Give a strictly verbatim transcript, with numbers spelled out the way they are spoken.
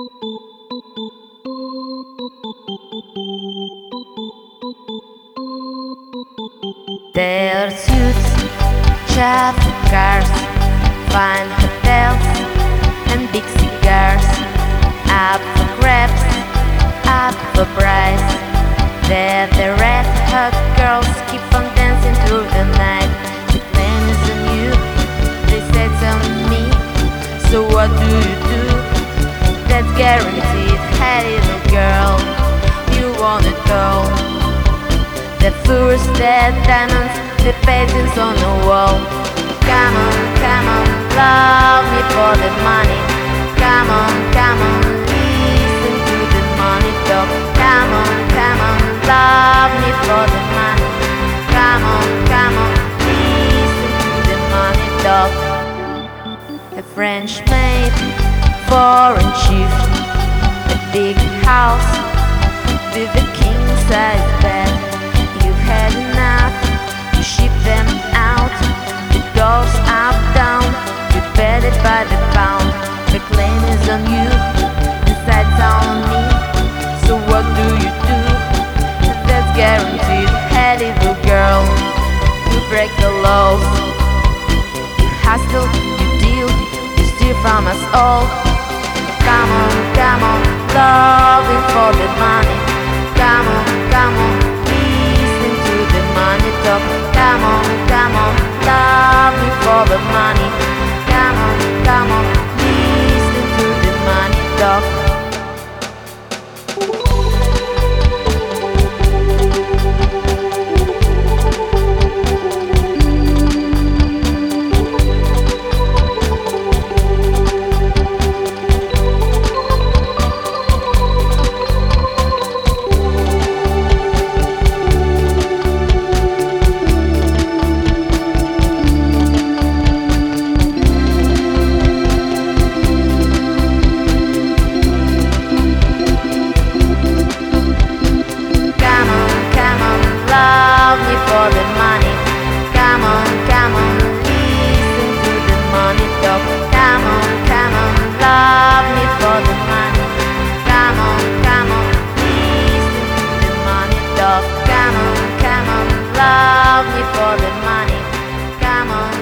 Their suits, traffic cars, fine hotels, and big cigars. Up for grabs, up for prize. There the red hot girls keep on dancing through the night. The plan is on you, they say it's on me. So what do you do? That's guaranteed. Hey little girl, you want it all. The furs, the diamonds, the paintings on the wall. Come on, come on, love me for the money. Come on, come on, listen to the money talk. Come on, come on, love me for the money. Come on, come on, listen to the money talk. A French maid, foreign chief, a big house with a king size bed. Had enough, you ship them out. It goes up, down, you bet it by the pound. The claim is on you, the side's on me. So what do you do? That's guaranteed. Hey little girl, you break the laws. You hustle, you deal, you steal from us all. Come on, come on, loving for the money. Come on, come on, money talk. Come on, come on, love me for the money. Come on, come on, listen to the money talk. Love me for the money. Come on, come on, listen to the money talk. Come on, come on, love me for the money. Come on, come on, listen to the money talk. Come on, come on, love me for the money. Come on.